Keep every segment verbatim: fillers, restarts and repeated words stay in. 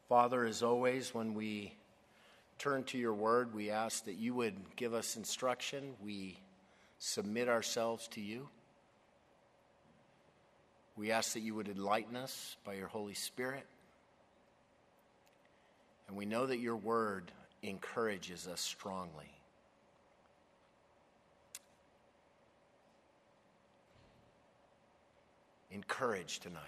Father, as always, when we turn to your word, we ask that you would give us instruction. We submit ourselves to you. We ask that you would enlighten us by your Holy Spirit. And we know that your word encourages us strongly. Encourage tonight.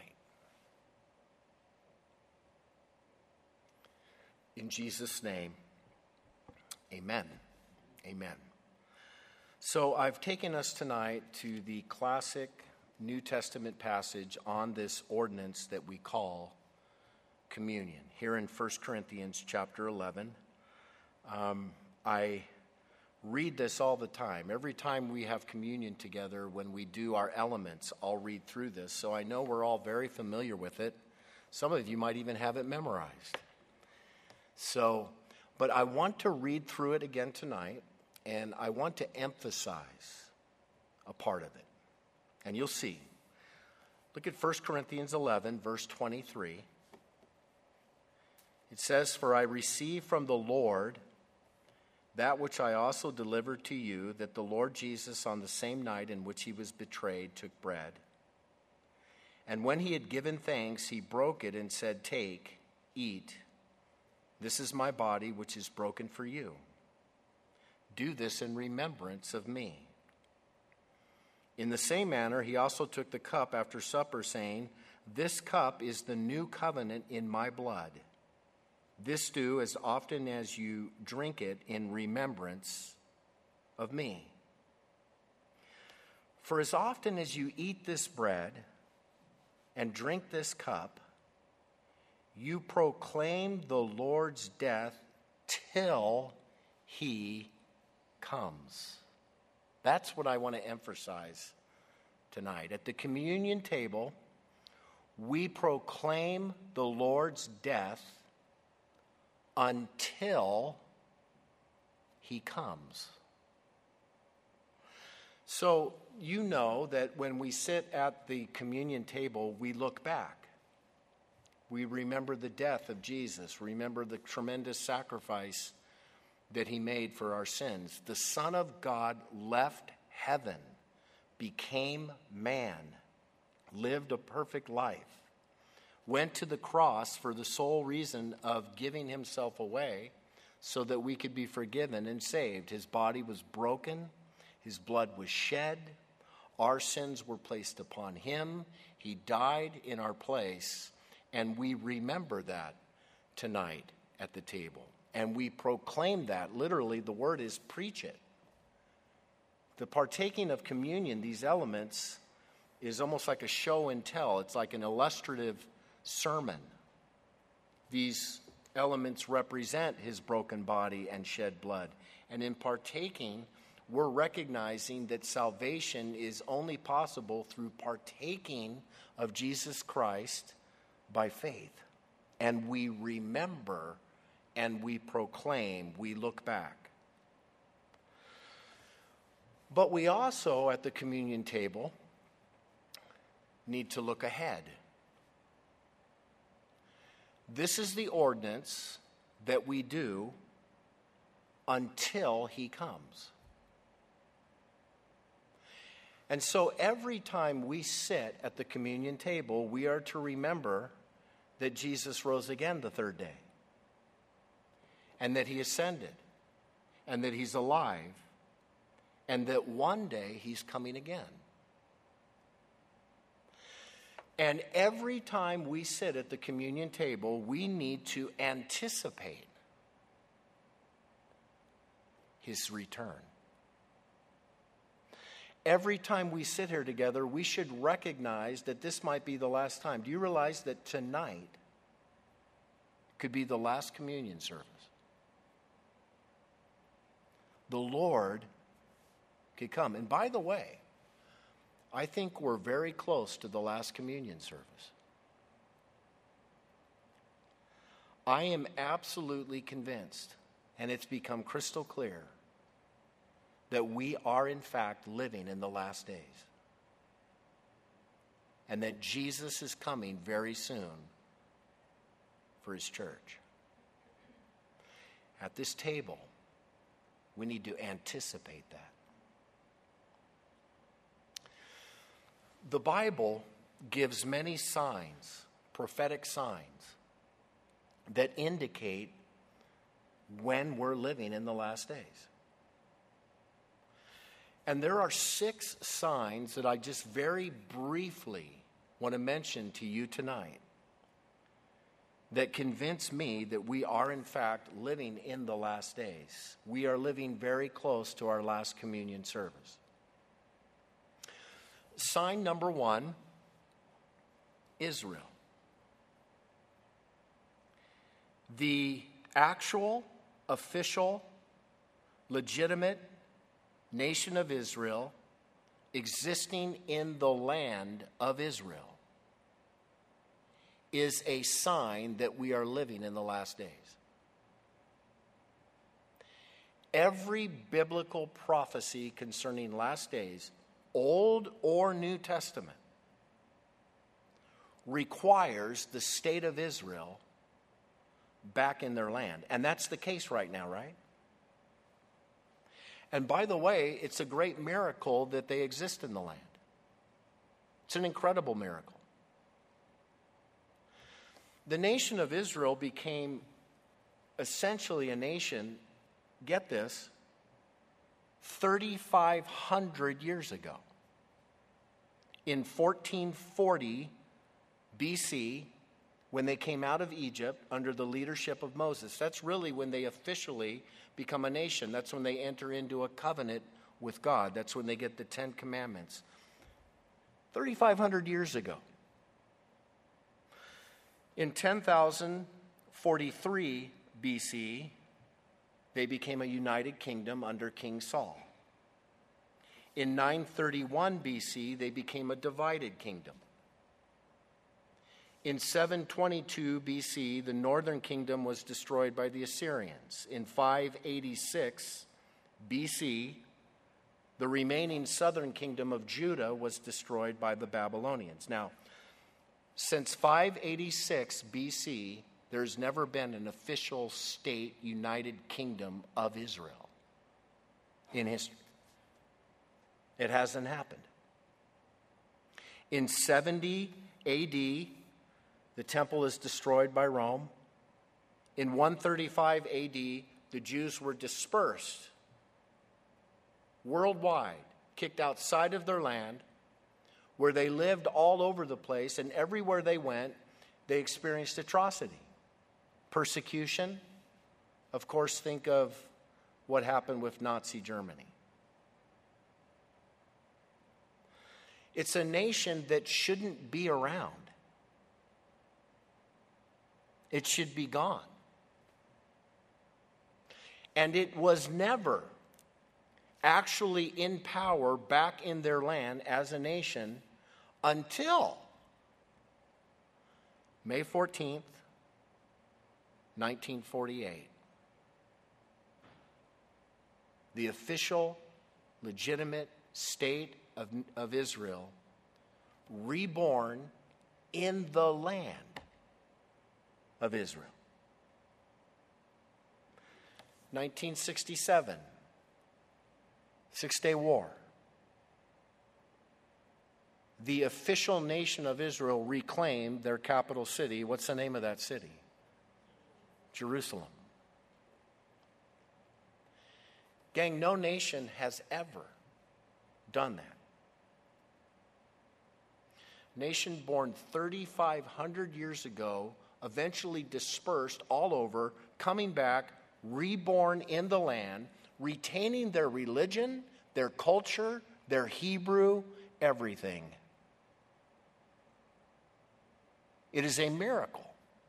In Jesus' name, amen. Amen. So I've taken us tonight to the classic New Testament passage on this ordinance that we call communion. Here in First Corinthians chapter eleven, um, I read this all the time. Every time we have communion together, when we do our elements, I'll read through this. So I know we're all very familiar with it. Some of you might even have it memorized. So, but I want to read through it again tonight, and I want to emphasize a part of it. And you'll see. Look at First Corinthians eleven, verse twenty-three. It says, "For I received from the Lord that which I also delivered to you, that the Lord Jesus, on the same night in which he was betrayed, took bread. And when he had given thanks, he broke it and said, 'Take, eat. This is my body, which is broken for you. Do this in remembrance of me.' In the same manner, he also took the cup after supper, saying, 'This cup is the new covenant in my blood. This do as often as you drink it in remembrance of me. For as often as you eat this bread and drink this cup, you proclaim the Lord's death till he comes.'" That's what I want to emphasize tonight. At the communion table, we proclaim the Lord's death until he comes. So you know that when we sit at the communion table, we look back. We remember the death of Jesus, remember the tremendous sacrifice that he made for our sins. The Son of God left heaven, became man, lived a perfect life, went to the cross for the sole reason of giving himself away so that we could be forgiven and saved. His body was broken. His blood was shed. Our sins were placed upon him. He died in our place. And we remember that tonight at the table. And we proclaim that. Literally, the word is preach it. The partaking of communion, these elements, is almost like a show and tell. It's like an illustrative sermon. These elements represent his broken body and shed blood. And in partaking, we're recognizing that salvation is only possible through partaking of Jesus Christ by faith. And we remember and we proclaim, we look back. But we also, at the communion table, need to look ahead. This is the ordinance that we do until he comes. And so every time we sit at the communion table, we are to remember that Jesus rose again the third day, and that he ascended, and that he's alive, and that one day he's coming again. And every time we sit at the communion table, we need to anticipate his return. Every time we sit here together, we should recognize that this might be the last time. Do you realize that tonight could be the last communion service? The Lord could come. And by the way, I think we're very close to the last communion service. I am absolutely convinced, and it's become crystal clear, that we are in fact living in the last days. And that Jesus is coming very soon for for his church. At this table, we need to anticipate that. The Bible gives many signs, prophetic signs, that indicate when we're living in the last days. And there are six signs that I just very briefly want to mention to you tonight that convince me that we are in fact living in the last days. We are living very close to our last communion service. Sign number one, Israel. The actual, official, legitimate nation of Israel existing in the land of Israel is a sign that we are living in the last days. Every biblical prophecy concerning last days, Old or New Testament, requires the state of Israel back in their land. And that's the case right now, right? And by the way, it's a great miracle that they exist in the land. It's an incredible miracle. The nation of Israel became essentially a nation, get this, thirty-five hundred years ago. In fourteen forty B C, when they came out of Egypt under the leadership of Moses. That's really when they officially become a nation. That's when they enter into a covenant with God. That's when they get the Ten Commandments. thirty-five hundred years ago. In ten thousand forty-three B C, they became a united kingdom under King Saul. In nine thirty-one B C, they became a divided kingdom. In seven twenty-two B C, the northern kingdom was destroyed by the Assyrians. In five eighty-six B C, the remaining southern kingdom of Judah was destroyed by the Babylonians. Now, since five eighty-six B C, there's never been an official state united kingdom of Israel in history. It hasn't happened. In seventy A D, the temple is destroyed by Rome. In one thirty-five A D, the Jews were dispersed worldwide, kicked outside of their land, where they lived all over the place, and everywhere they went, they experienced atrocity. Persecution. Of course, think of what happened with Nazi Germany. It's a nation that shouldn't be around. It should be gone. And it was never actually in power back in their land as a nation until May fourteenth, nineteen forty-eight. The official, legitimate state of, of Israel, reborn in the land of Israel. nineteen sixty-seven, Six-Day War. The official nation of Israel reclaimed their capital city. What's the name of that city? Jerusalem. Gang, no nation has ever done that. Nation born thirty-five hundred years ago, eventually dispersed all over, coming back, reborn in the land, retaining their religion, their culture, their Hebrew, everything. It is a miracle.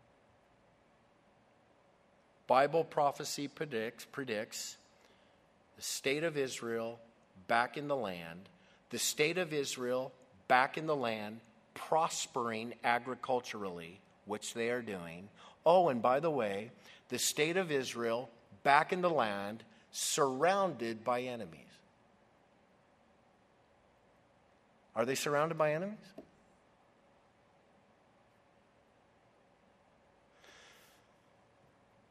Bible prophecy predicts, predicts the state of Israel back in the land, the state of Israel back in the land, prospering agriculturally, which they are doing. Oh, and by the way, the state of Israel back in the land, surrounded by enemies. Are they surrounded by enemies?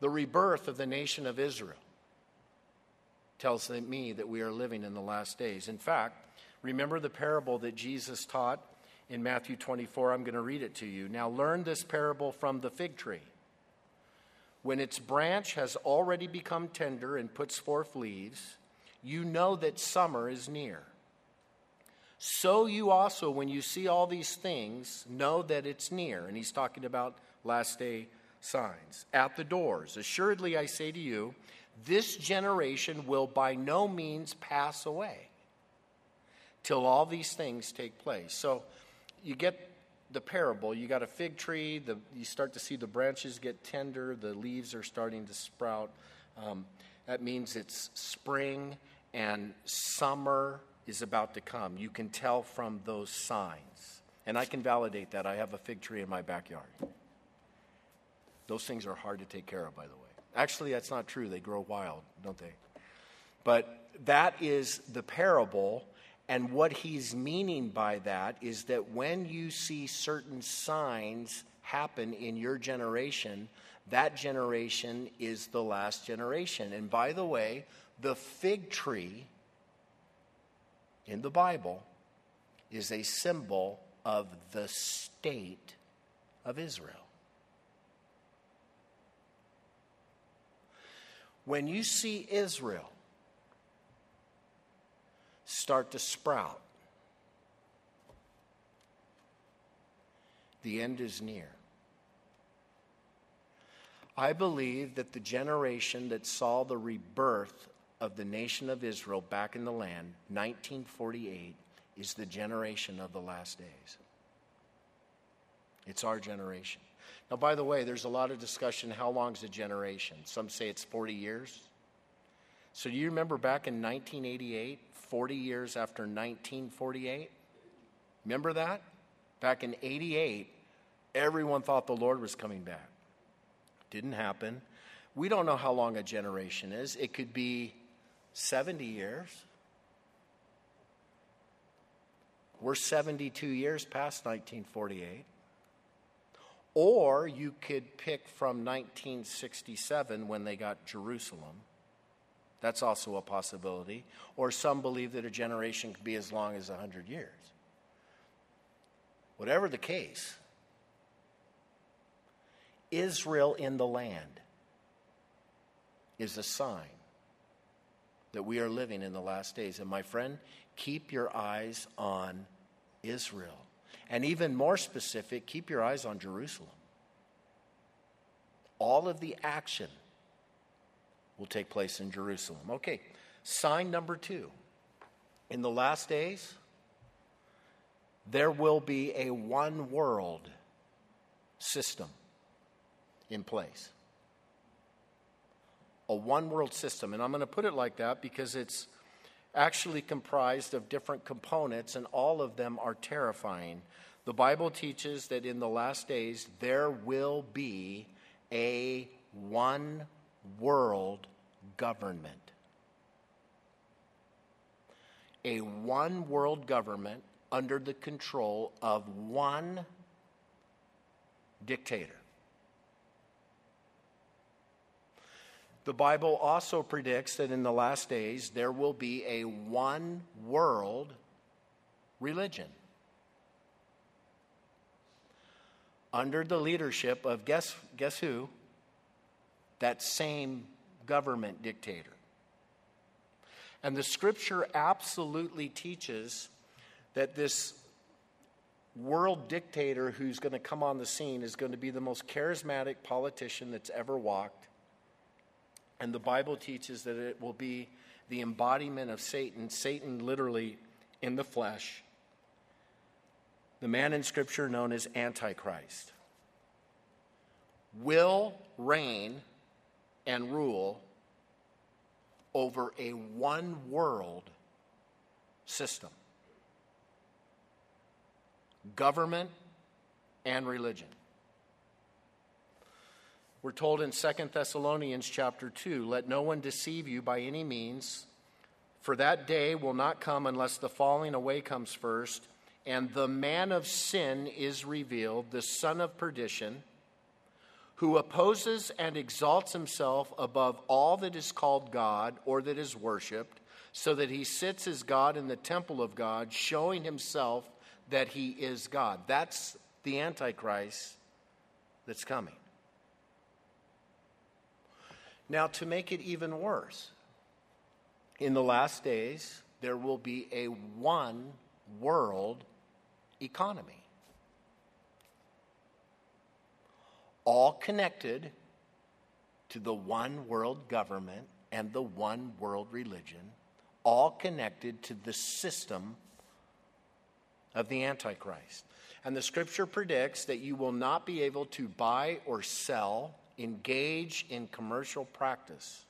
The rebirth of the nation of Israel tells me that we are living in the last days. In fact, remember the parable that Jesus taught in Matthew twenty-four? I'm going to read it to you. Now learn this parable from the fig tree. When its branch has already become tender and puts forth leaves, you know that summer is near. So you also, when you see all these things, know that it's near. And he's talking about last day signs. At the doors, assuredly I say to you, this generation will by no means pass away till all these things take place. So you get the parable. You got a fig tree. The, you start to see the branches get tender. The leaves are starting to sprout. Um, that means it's spring and summer is about to come. You can tell from those signs. And I can validate that. I have a fig tree in my backyard. Those things are hard to take care of, by the way. Actually, that's not true. They grow wild, don't they? But that is the parable. And what he's meaning by that is that when you see certain signs happen in your generation, that generation is the last generation. And by the way, the fig tree in the Bible is a symbol of the state of Israel. When you see Israel start to sprout, the end is near. I believe that the generation that saw the rebirth of the nation of Israel back in the land, nineteen forty-eight, is the generation of the last days. It's our generation. Now, by the way, there's a lot of discussion, how long is a generation? Some say it's forty years. So do you remember back in nineteen eighty-eight, forty years after nineteen forty-eight? Remember that? Back in eighty-eight, everyone thought the Lord was coming back. Didn't happen. We don't know how long a generation is. It could be seventy years. We're seventy-two years past nineteen forty-eight. Or you could pick from nineteen sixty-seven when they got Jerusalem. That's also a possibility. Or some believe that a generation could be as long as one hundred years. Whatever the case, Israel in the land is a sign that we are living in the last days. And my friend, keep your eyes on Israel. And even more specific, keep your eyes on Jerusalem. All of the action will take place in Jerusalem. Okay, sign number two. In the last days, there will be a one world system in place. A one world system. And I'm going to put it like that because it's actually comprised of different components, and all of them are terrifying. The Bible teaches that in the last days there will be a one world government. A one world government under the control of one dictator. The Bible also predicts that in the last days there will be a one world religion under the leadership of, guess, guess who? That same government dictator. And the scripture absolutely teaches that this world dictator who's going to come on the scene is going to be the most charismatic politician that's ever walked. And the Bible teaches that it will be the embodiment of Satan, Satan literally in the flesh, the man in Scripture known as Antichrist, will reign and rule over a one-world system, government and religion. We're told in Second Thessalonians chapter two, let no one deceive you by any means, for that day will not come unless the falling away comes first, and the man of sin is revealed, the son of perdition, who opposes and exalts himself above all that is called God or that is worshipped, so that he sits as God in the temple of God, showing himself that he is God. That's the Antichrist that's coming. Now, to make it even worse, in the last days, there will be a one world economy, all connected to the one world government and the one world religion, all connected to the system of the Antichrist. And the scripture predicts that you will not be able to buy or sell, engage in commercial practice,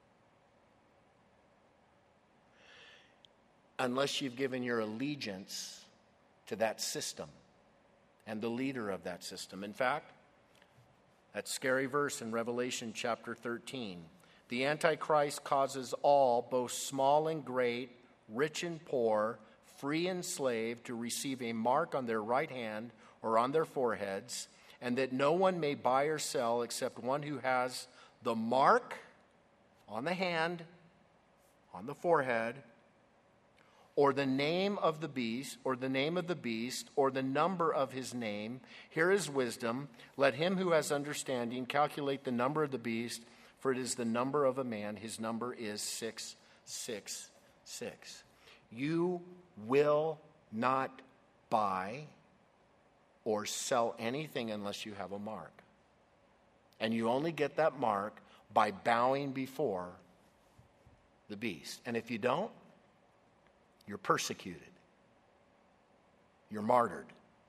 unless you've given your allegiance to that system and the leader of that system. In fact, that scary verse in Revelation chapter thirteen, the Antichrist causes all, both small and great, rich and poor, free and slave, to receive a mark on their right hand or on their foreheads, and that no one may buy or sell except one who has the mark on the hand, on the forehead, or the name of the beast, or the name of the beast, or the number of his name. Here is wisdom. Let him who has understanding calculate the number of the beast, for it is the number of a man. His number is six six six. You will not buy or sell anything unless you have a mark. And you only get that mark by bowing before the beast. And if you don't, you're persecuted. You're martyred.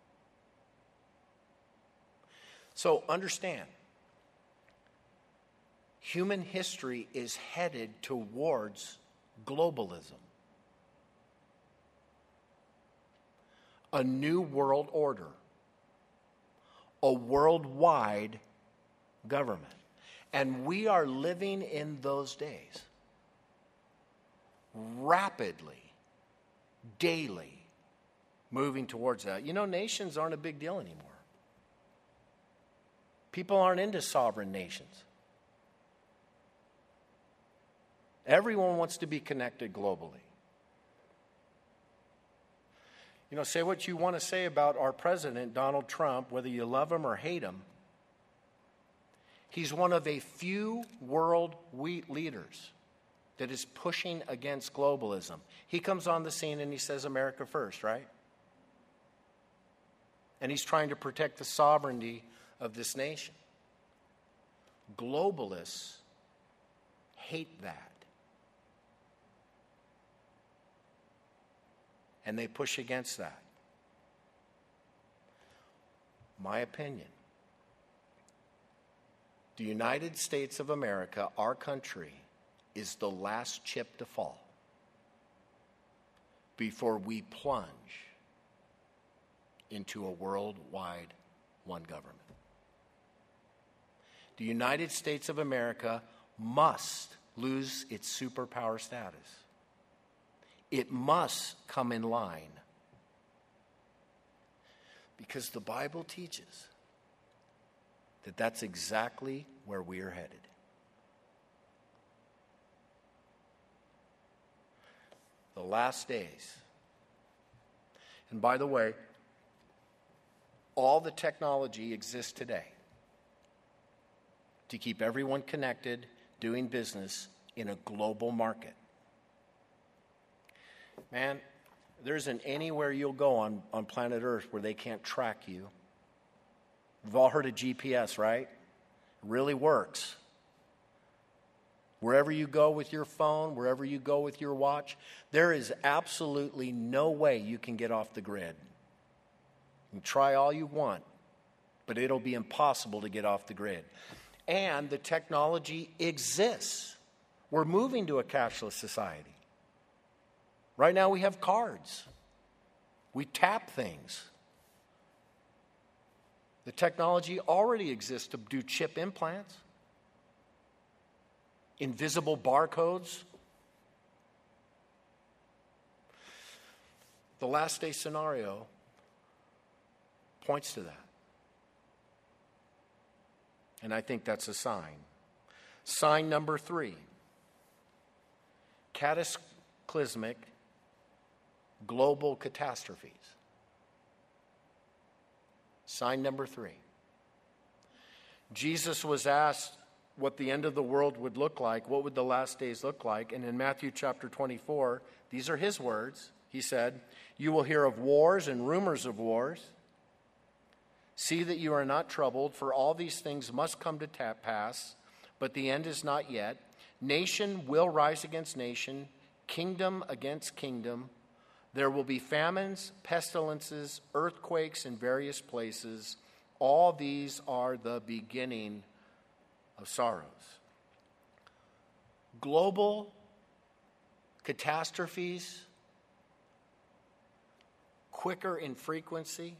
So understand, human history is headed towards globalism. A new world order. A worldwide government. And we are living in those days. Rapidly, daily, moving towards that. You know, nations aren't a big deal anymore. People aren't into sovereign nations. Everyone wants to be connected globally. You know, say what you want to say about our president, Donald Trump, whether you love him or hate him. He's one of a few world leaders that is pushing against globalism. He comes on the scene and he says, America first, right? And he's trying to protect the sovereignty of this nation. Globalists hate that. And they push against that. My opinion, the United States of America, our country, is the last chip to fall before we plunge into a worldwide one government. The United States of America must lose its superpower status. It must come in line. Because the Bible teaches that that's exactly where we are headed. The last days. And by the way, all the technology exists today to keep everyone connected, doing business in a global market. Man, there isn't anywhere you'll go on, on planet Earth where they can't track you. We've all heard of G P S, right? It really works. Wherever you go with your phone, wherever you go with your watch, there is absolutely no way you can get off the grid. You can try all you want, but it'll be impossible to get off the grid. And the technology exists. We're moving to a cashless society. Right now we have cards. We tap things. The technology already exists to do chip implants, invisible barcodes. The last day scenario points to that. And I think that's a sign. Sign number three, cataclysmic global catastrophes. Sign number three. Jesus was asked what the end of the world would look like, what would the last days look like, and in Matthew chapter twenty-four, these are his words. He said, "You will hear of wars and rumors of wars. See that you are not troubled, for all these things must come to pass, but the end is not yet. Nation will rise against nation, kingdom against kingdom. There will be famines, pestilences, earthquakes in various places. All these are the beginning of sorrows." Global catastrophes, quicker in frequency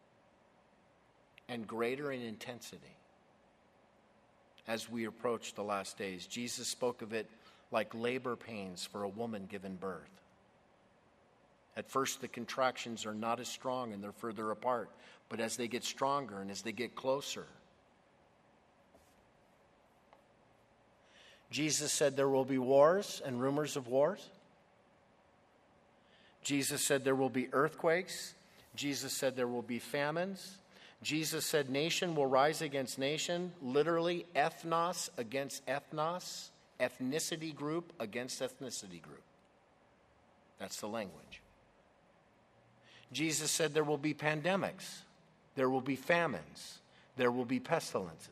and greater in intensity as we approach the last days. Jesus spoke of it like labor pains for a woman given birth. At first, the contractions are not as strong and they're further apart, but as they get stronger and as they get closer, Jesus said there will be wars and rumors of wars. Jesus said there will be earthquakes. Jesus said there will be famines. Jesus said nation will rise against nation, literally ethnos against ethnos, ethnicity group against ethnicity group. That's the language. Jesus said there will be pandemics, there will be famines, there will be pestilences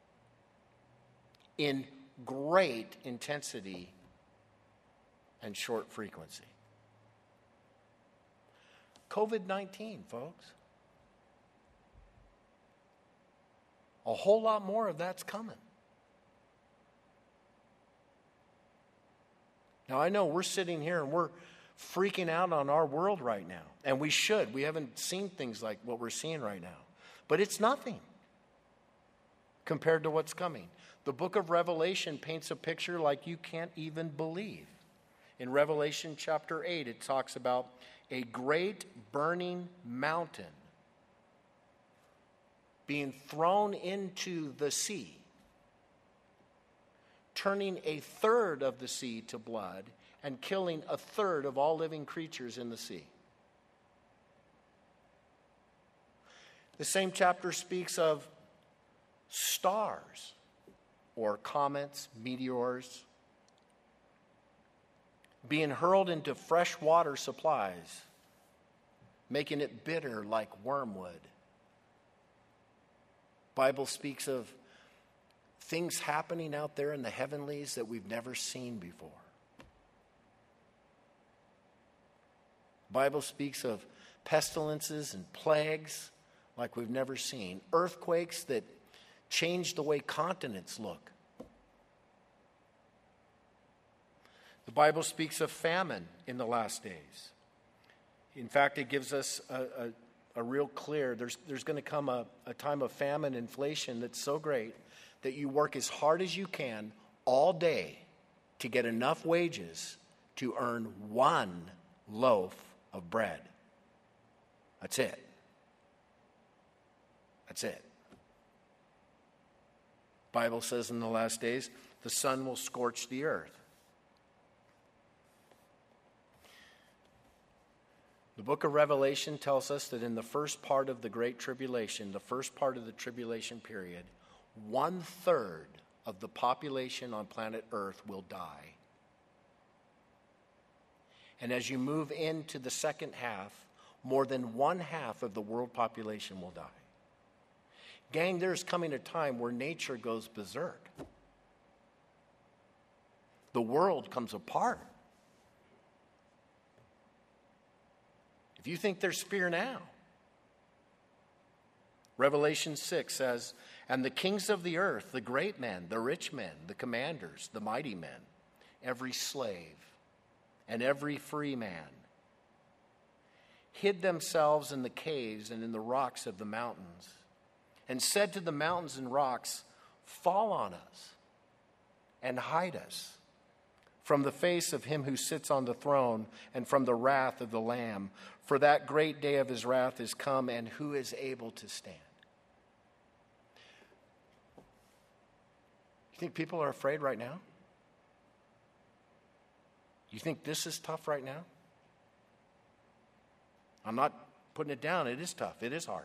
in great intensity and short frequency. covid nineteen, folks. A whole lot more of that's coming. Now, I know we're sitting here and we're freaking out on our world right now. And we should. We haven't seen things like what we're seeing right now. But it's nothing compared to what's coming. The book of Revelation paints a picture like you can't even believe. In Revelation chapter eight, it talks about a great burning mountain being thrown into the sea, turning a third of the sea to blood and killing a third of all living creatures in the sea. The same chapter speaks of stars or comets, meteors, being hurled into fresh water supplies, making it bitter like wormwood. Bible speaks of things happening out there in the heavenlies that we've never seen before. Bible speaks of pestilences and plagues like we've never seen. Earthquakes that change the way continents look. The Bible speaks of famine in the last days. In fact, it gives us a, a, a real clear, there's, there's going to come a, a time of famine, inflation that's so great that you work as hard as you can all day to get enough wages to earn one loaf of bread. That's it. That's it. Bible says in the last days, the sun will scorch the earth. The book of Revelation tells us that in the first part of the Great Tribulation, the first part of the tribulation period, one third of the population on planet Earth will die. And as you move into the second half, more than one half of the world population will die. Gang, there's coming a time where nature goes berserk. The world comes apart. If you think there's fear now, Revelation six says, "And the kings of the earth, the great men, the rich men, the commanders, the mighty men, every slave and every free man, hid themselves in the caves and in the rocks of the mountains, and said to the mountains and rocks, 'Fall on us and hide us from the face of him who sits on the throne and from the wrath of the Lamb. For that great day of his wrath is come, and who is able to stand?'" think people are afraid right now? You think this is tough right now? I'm not putting it down. It is tough. It is hard.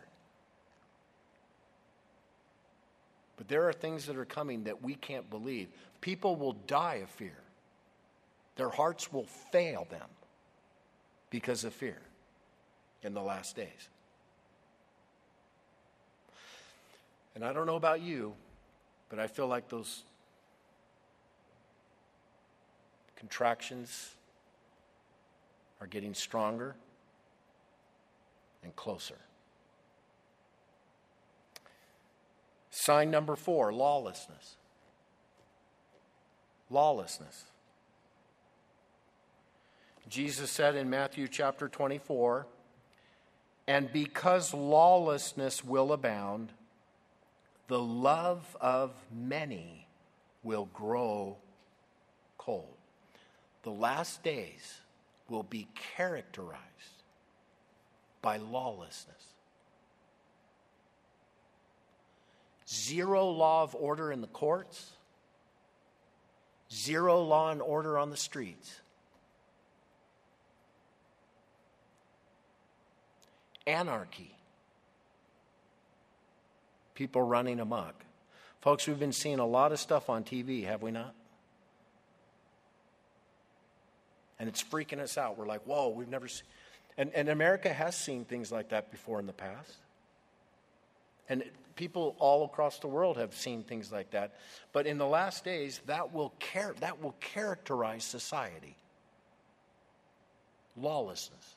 But there are things that are coming that we can't believe. People will die of fear. Their hearts will fail them because of fear in the last days. And I don't know about you, but I feel like those contractions are getting stronger and closer. Sign number four, lawlessness. Lawlessness. Jesus said in Matthew chapter twenty-four, "And because lawlessness will abound, the love of many will grow cold." The last days will be characterized by lawlessness. Zero law of order in the courts. Zero law and order on the streets. Anarchy. People running amok. Folks, we've been seeing a lot of stuff on T V, have we not? And it's freaking us out. We're like, whoa, we've never seen. And, and America has seen things like that before in the past. And people all across the world have seen things like that. But in the last days, that will char- that will characterize society. Lawlessness.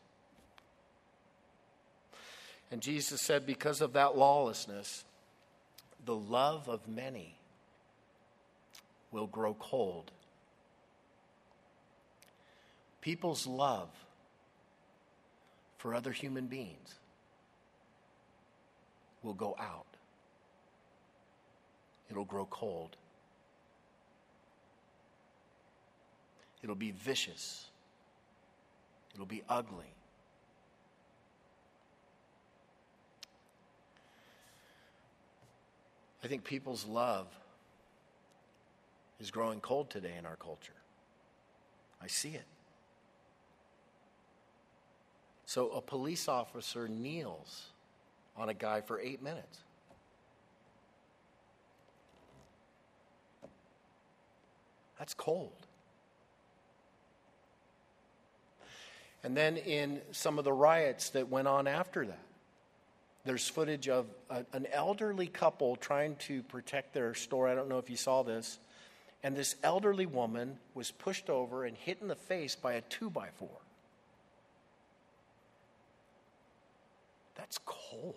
And Jesus said, because of that lawlessness, the love of many will grow cold. People's love for other human beings will go out. It'll grow cold. It'll be vicious. It'll be ugly. I think people's love is growing cold today in our culture. I see it. So a police officer kneels on a guy for eight minutes. That's cold. And then in some of the riots that went on after that, there's footage of a, an elderly couple trying to protect their store. I don't know if you saw this. And this elderly woman was pushed over and hit in the face by a two by four. That's cold.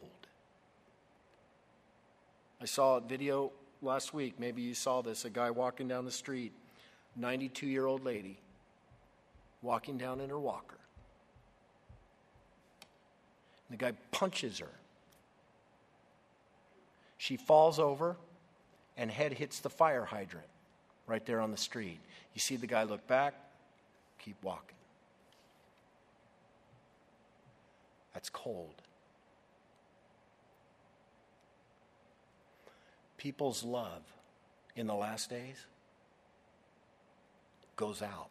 I saw a video last week. Maybe you saw this. A guy walking down the street, ninety-two-year-old lady, walking down in her walker. And the guy punches her. She falls over and head hits the fire hydrant right there on the street. You see the guy look back, keep walking. That's cold. People's love in the last days goes out.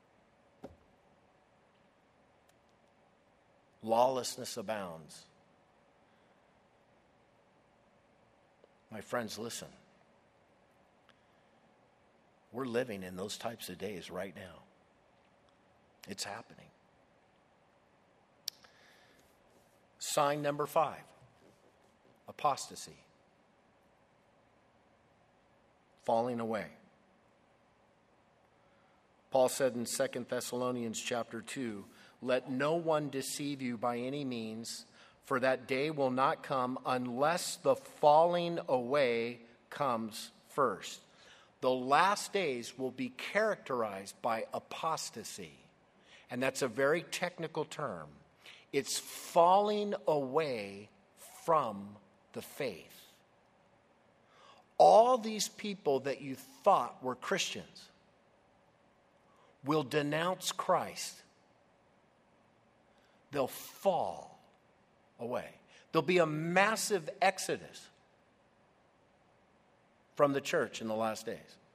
Lawlessness abounds. My friends, listen. We're living in those types of days right now. It's happening. Sign number five, apostasy. Falling away. Paul said in Second Thessalonians chapter two, "Let no one deceive you by any means, for that day will not come unless the falling away comes first." The last days will be characterized by apostasy. And that's a very technical term. It's falling away from the faith. All these people that you thought were Christians will denounce Christ. They'll fall away. There'll be a massive exodus from the church in the last days.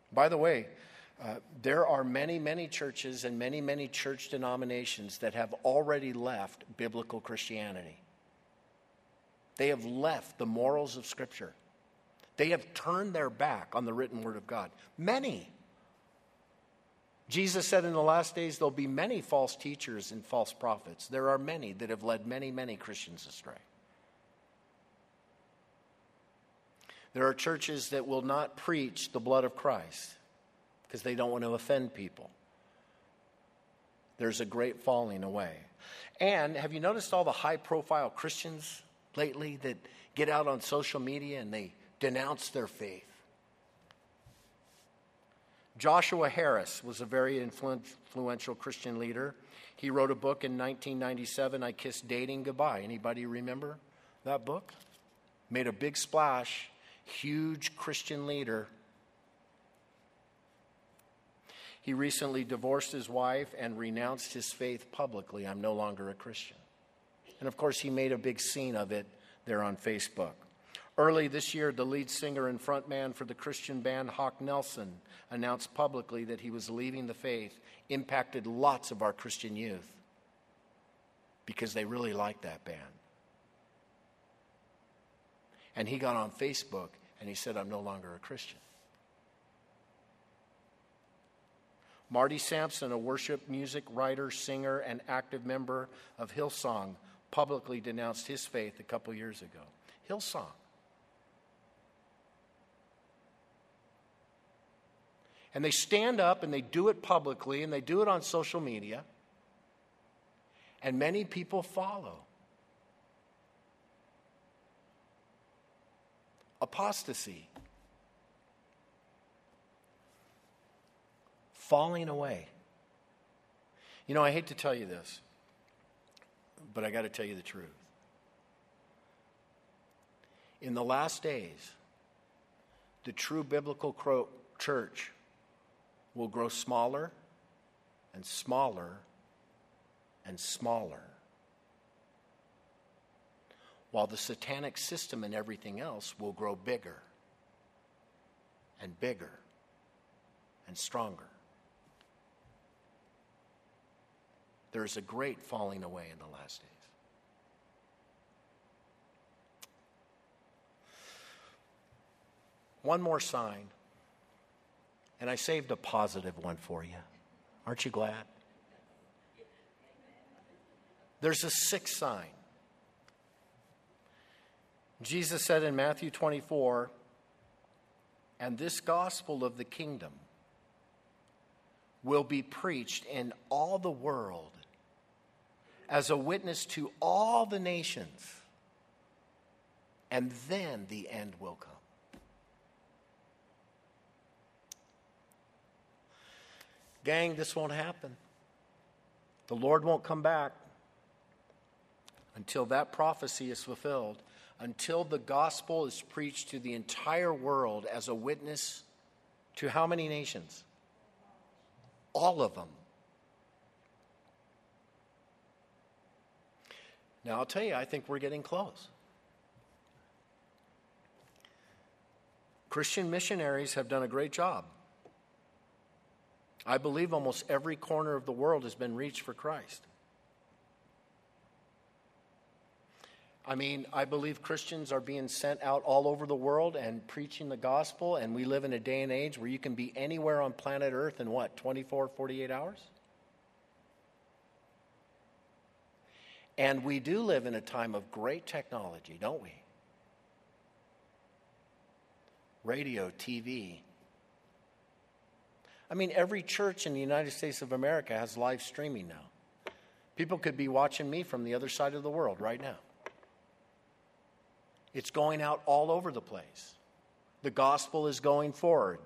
By the way, uh, there are many, many churches and many, many church denominations that have already left biblical Christianity. They have left the morals of Scripture. They have turned their back on the written word of God. Many. Jesus said in the last days there'll be many false teachers and false prophets. There are many that have led many, many Christians astray. There are churches that will not preach the blood of Christ because they don't want to offend people. There's a great falling away. And have you noticed all the high-profile Christians lately that get out on social media and they denounce their faith? Joshua Harris was a very influential Christian leader. He wrote a book in nineteen ninety-seven, I Kissed Dating Goodbye. Anybody remember that book? Made a big splash, huge Christian leader. He recently divorced his wife and renounced his faith publicly. I'm no longer a Christian. And of course, he made a big scene of it there on Facebook. Early this year, the lead singer and frontman for the Christian band Hawk Nelson announced publicly that he was leaving the faith, impacted lots of our Christian youth because they really liked that band. And he got on Facebook and he said, I'm no longer a Christian. Marty Sampson, a worship music writer, singer, and active member of Hillsong, publicly denounced his faith a couple years ago. Hillsong. And they stand up and they do it publicly and they do it on social media. And many people follow. Apostasy. Falling away. You know, I hate to tell you this, but I got to tell you the truth. In the last days, the true biblical cro- church will grow smaller and smaller and smaller, while the satanic system and everything else will grow bigger and bigger and stronger. There is a great falling away in the last days. One more sign, and I saved a positive one for you. Aren't you glad? There's a sixth sign. Jesus said in Matthew twenty-four, and this gospel of the kingdom will be preached in all the world as a witness to all the nations, and then the end will come. Gang, this won't happen. The Lord won't come back until that prophecy is fulfilled, until the gospel is preached to the entire world as a witness to how many nations? All of them. Now, I'll tell you, I think we're getting close. Christian missionaries have done a great job. I believe almost every corner of the world has been reached for Christ. I mean, I believe Christians are being sent out all over the world and preaching the gospel, and we live in a day and age where you can be anywhere on planet Earth in what, twenty-four, forty-eight hours? And we do live in a time of great technology, don't we? Radio, T V. I mean, every church in the United States of America has live streaming now. People could be watching me from the other side of the world right now. It's going out all over the place. The gospel is going forward.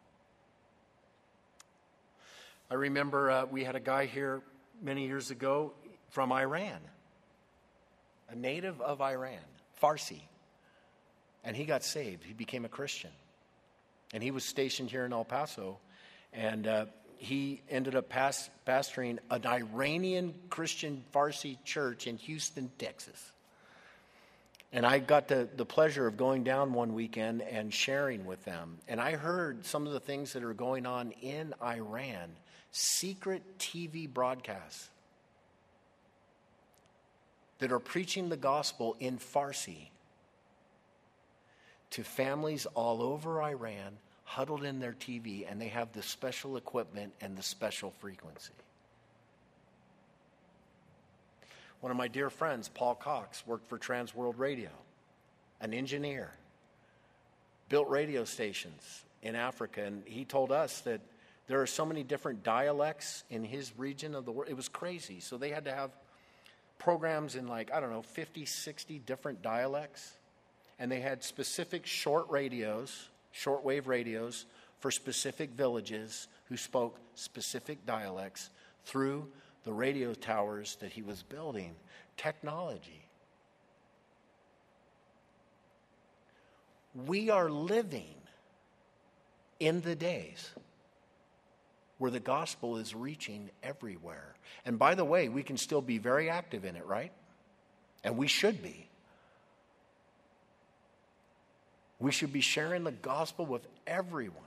I remember uh, we had a guy here many years ago from Iran, a native of Iran, Farsi, and he got saved. He became a Christian, and he was stationed here in El Paso, and uh, he ended up past, pastoring an Iranian Christian Farsi church in Houston, Texas. And I got the, the pleasure of going down one weekend and sharing with them. And I heard some of the things that are going on in Iran, secret T V broadcasts that are preaching the gospel in Farsi to families all over Iran, huddled in their T V, and they have the special equipment and the special frequency. One of my dear friends, Paul Cox, worked for Trans World Radio, an engineer, built radio stations in Africa, and he told us that there are so many different dialects in his region of the world. It was crazy. So they had to have programs in like, I don't know, fifty, sixty different dialects, and they had specific short radios, shortwave radios for specific villages who spoke specific dialects through the radio towers that he was building. Technology. We are living in the days where the gospel is reaching everywhere. And by the way, we can still be very active in it, right? And we should be. We should be sharing the gospel with everyone.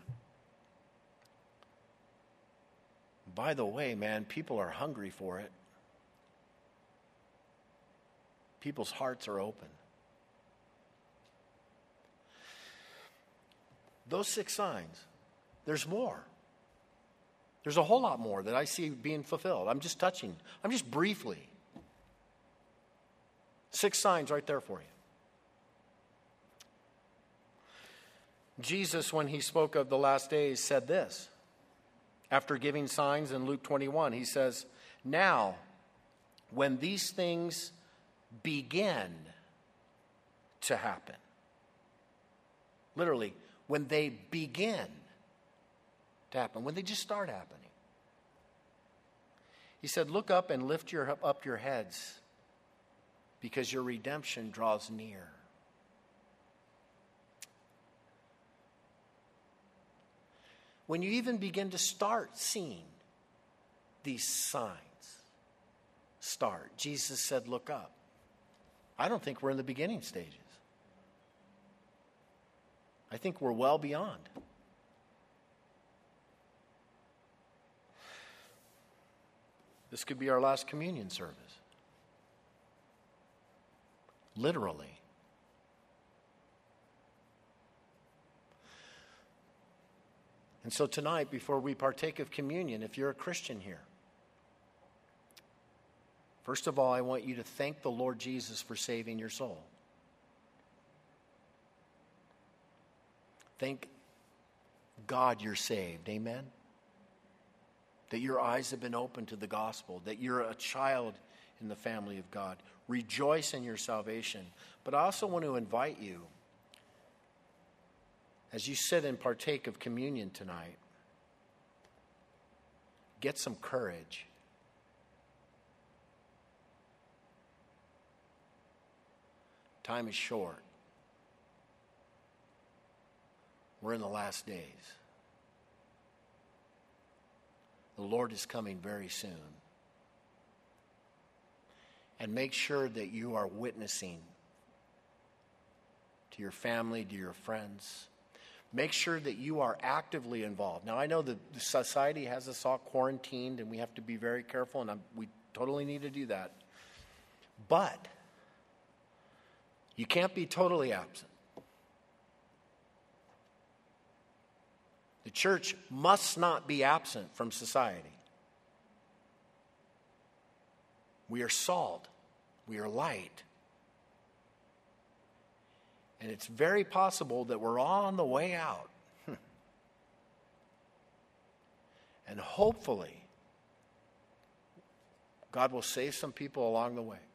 By the way, man, people are hungry for it. People's hearts are open. Those six signs, there's more. There's a whole lot more that I see being fulfilled. I'm just touching, I'm just briefly. Six signs right there for you. Jesus, when he spoke of the last days, said this. After giving signs in Luke twenty-one, he says, now, when these things begin to happen, literally, when they begin to happen, when they just start happening, he said, look up and lift your, up your heads, because your redemption draws near. When you even begin to start seeing these signs start, Jesus said, look up. I don't think we're in the beginning stages. I think we're well beyond. This could be our last communion service. Literally. And so tonight, before we partake of communion, if you're a Christian here, first of all, I want you to thank the Lord Jesus for saving your soul. Thank God you're saved. Amen? That your eyes have been opened to the gospel, that you're a child in the family of God. Rejoice in your salvation. But I also want to invite you, as you sit and partake of communion tonight, get some courage. Time is short. We're in the last days. The Lord is coming very soon. And make sure that you are witnessing to your family, to your friends. Make sure that you are actively involved. Now, I know that the society has us all quarantined, and we have to be very careful, and I'm, we totally need to do that. But you can't be totally absent. The church must not be absent from society. We are salt. We are light. And it's very possible that we're all on the way out. And hopefully, God will save some people along the way.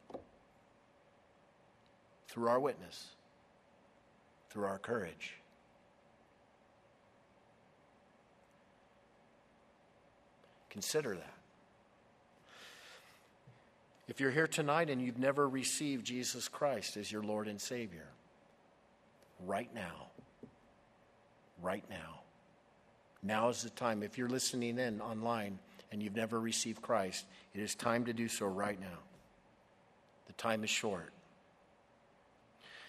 Through our witness. Through our courage. Consider that. If you're here tonight and you've never received Jesus Christ as your Lord and Savior, right now, right now, now is the time. If you're listening in online and you've never received Christ, it is time to do so right now. The time is short.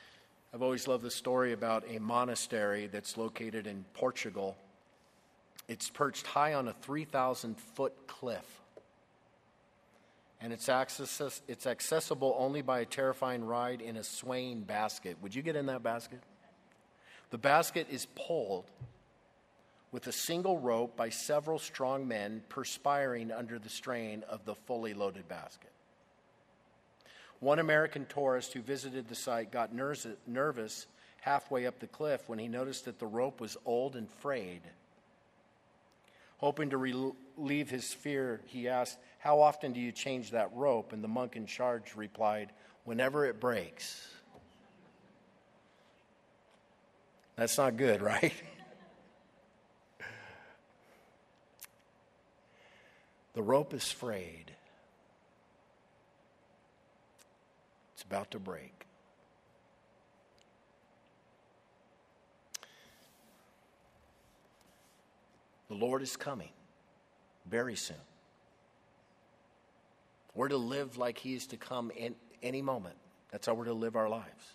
I've always loved the story about a monastery that's located in Portugal. It's perched high on a three thousand foot cliff. And it's, access, it's accessible only by a terrifying ride in a swaying basket. Would you get in that basket? The basket is pulled with a single rope by several strong men perspiring under the strain of the fully loaded basket. One American tourist who visited the site got nervous halfway up the cliff when he noticed that the rope was old and frayed. Hoping to relieve his fear, he asked, "How often do you change that rope?" And the monk in charge replied, "Whenever it breaks." That's not good, right? The rope is frayed. It's about to break. The Lord is coming very soon. We're to live like he is to come in any moment. That's how we're to live our lives.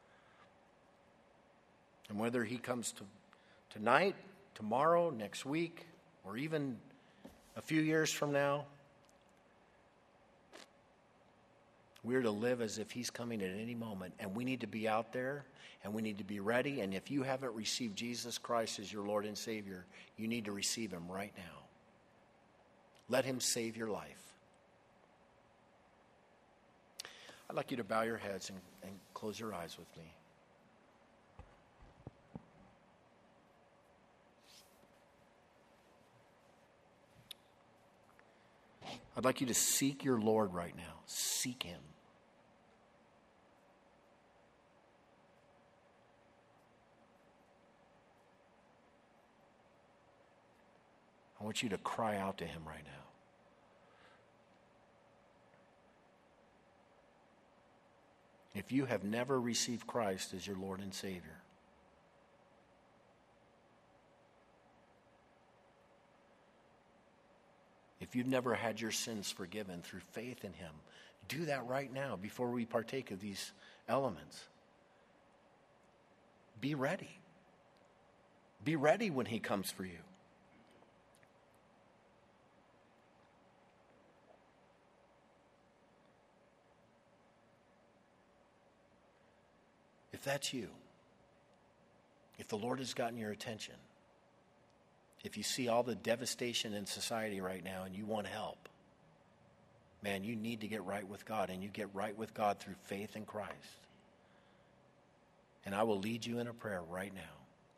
And whether he comes to tonight, tomorrow, next week, or even a few years from now, we're to live as if he's coming at any moment. And we need to be out there, and we need to be ready. And if you haven't received Jesus Christ as your Lord and Savior, you need to receive him right now. Let him save your life. I'd like you to bow your heads and, and close your eyes with me. I'd like you to seek your Lord right now. Seek him. I want you to cry out to him right now. If you have never received Christ as your Lord and Savior, if you've never had your sins forgiven through faith in him, do that right now before we partake of these elements. Be ready. Be ready when he comes for you. If that's you, if the Lord has gotten your attention, if you see all the devastation in society right now and you want help, man, you need to get right with God, and you get right with God through faith in Christ. And I will lead you in a prayer right now.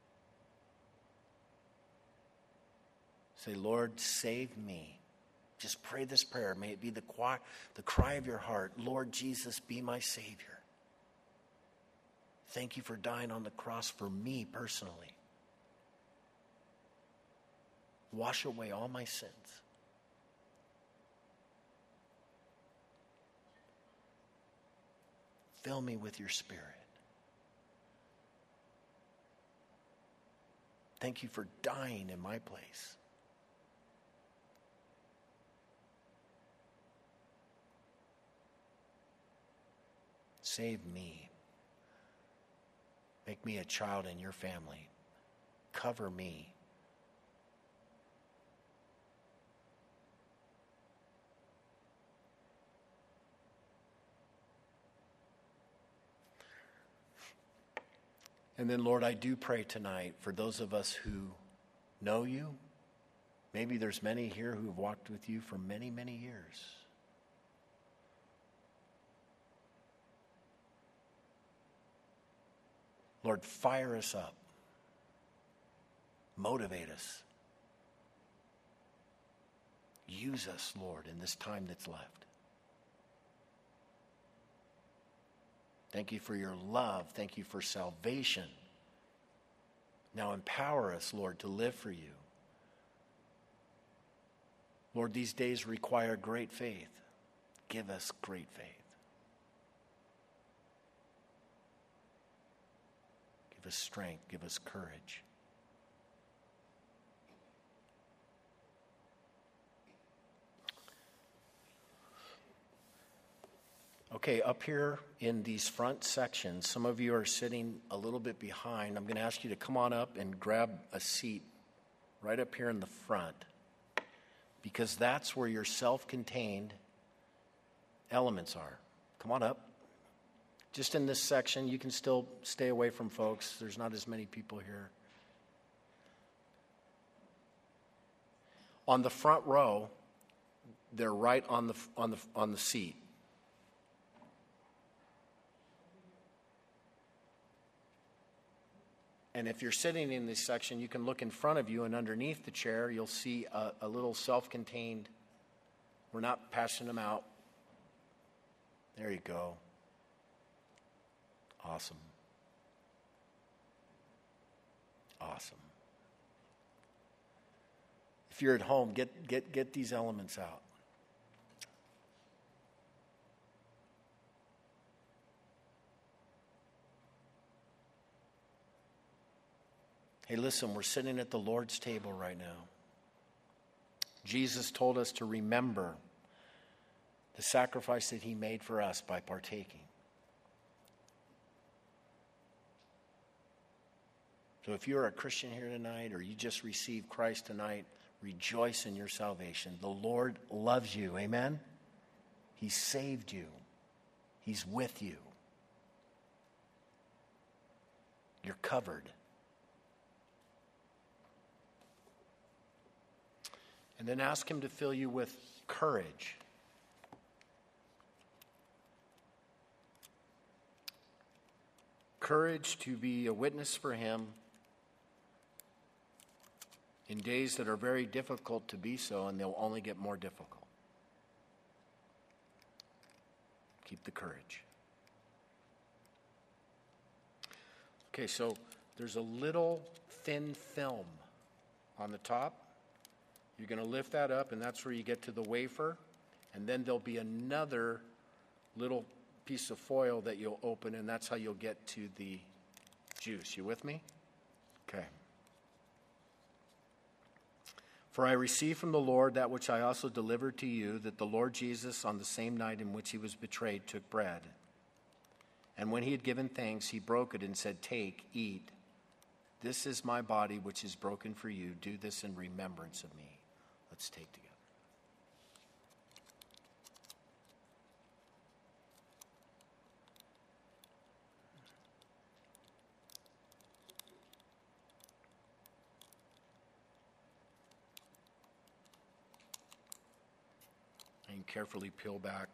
Say, Lord, save me. Just pray this prayer. May it be the cry, the cry of your heart. Lord Jesus, be my Savior. Thank you for dying on the cross for me personally. Wash away all my sins. Fill me with your Spirit. Thank you for dying in my place. Save me. Make me a child in your family. Cover me. And then, Lord, I do pray tonight for those of us who know you. Maybe there's many here who have walked with you for many, many years. Lord, fire us up. Motivate us. Use us, Lord, in this time that's left. Thank you for your love. Thank you for salvation. Now empower us, Lord, to live for you. Lord, these days require great faith. Give us great faith. Give us strength. Give us courage. Okay. Okay, up here in these front sections, some of you are sitting a little bit behind. I'm going to ask you to come on up and grab a seat right up here in the front, because that's where your self-contained elements are. Come on up. Just in this section, you can still stay away from folks. There's not as many people here. On the front row, they're right on the on the on the seat. And if you're sitting in this section, you can look in front of you, and underneath the chair, you'll see a, a little self-contained. We're not passing them out. There you go. Awesome. Awesome. If you're at home, get get get these elements out. Hey, listen, we're sitting at the Lord's table right now. Jesus told us to remember the sacrifice that he made for us by partaking. So if you're a Christian here tonight, or you just received Christ tonight, rejoice in your salvation. The Lord loves you. Amen? He saved you. He's with you. You're covered. And then ask him to fill you with courage. Courage to be a witness for him in days that are very difficult to be so, and they'll only get more difficult. Keep the courage. Okay, so there's a little thin film on the top. You're going to lift that up, and that's where you get to the wafer. And then there'll be another little piece of foil that you'll open, and that's how you'll get to the juice. You with me? Okay. For I received from the Lord that which I also delivered to you, that the Lord Jesus, on the same night in which he was betrayed, took bread. And when he had given thanks, he broke it and said, "Take, eat. This is my body, which is broken for you. Do this in remembrance of me." Let's take together. And carefully peel back.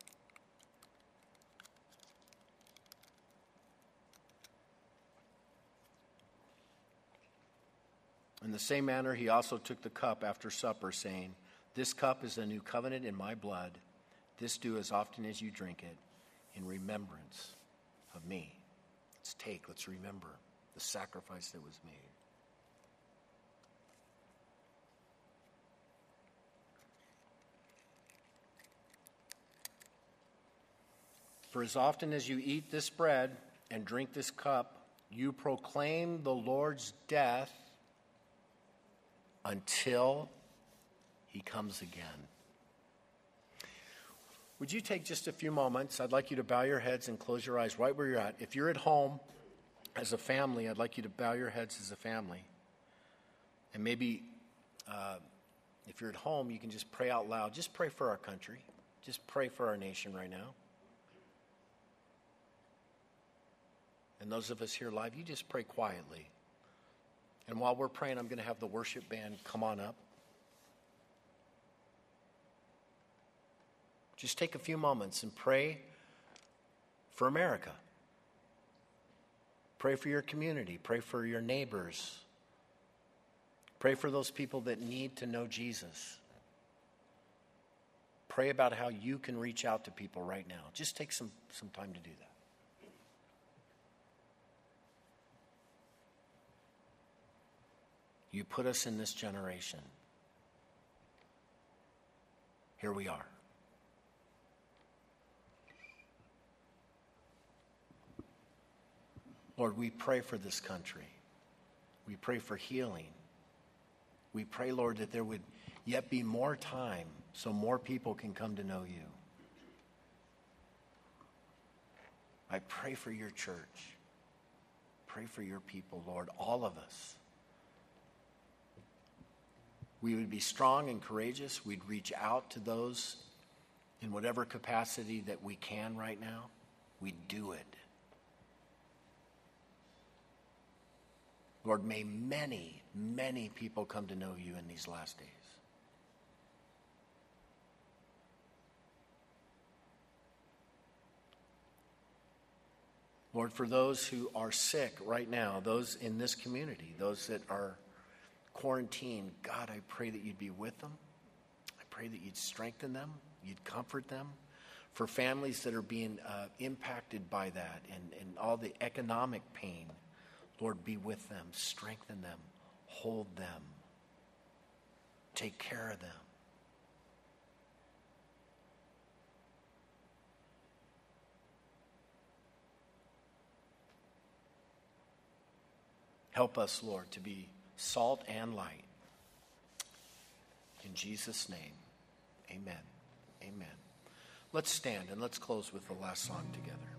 In the same manner, he also took the cup after supper, saying, "This cup is the new covenant in my blood. This do as often as you drink it in remembrance of me." Let's take, let's remember the sacrifice that was made. For as often as you eat this bread and drink this cup, you proclaim the Lord's death until he comes again. Would you take just a few moments? I'd like you to bow your heads and close your eyes right where you're at. If you're at home as a family, I'd like you to bow your heads as a family. And maybe uh, if you're at home, you can just pray out loud. Just pray for our country. Just pray for our nation right now. And those of us here live, you just pray quietly. And while we're praying, I'm going to have the worship band come on up. Just take a few moments and pray for America. Pray for your community. Pray for your neighbors. Pray for those people that need to know Jesus. Pray about how you can reach out to people right now. Just take some, some time to do that. You put us in this generation. Here we are. Lord, we pray for this country. We pray for healing. We pray, Lord, that there would yet be more time so more people can come to know you. I pray for your church. Pray for your people, Lord, all of us. We would be strong and courageous. We'd reach out to those in whatever capacity that we can right now. We'd do it. Lord, may many, many people come to know you in these last days. Lord, for those who are sick right now, those in this community, those that are quarantined, God, I pray that you'd be with them. I pray that you'd strengthen them, you'd comfort them. For families that are being uh, impacted by that and, and all the economic pain, Lord, be with them, strengthen them, hold them, take care of them. Help us, Lord, to be salt and light. In Jesus' name, amen. Amen. Let's stand and let's close with the last song together.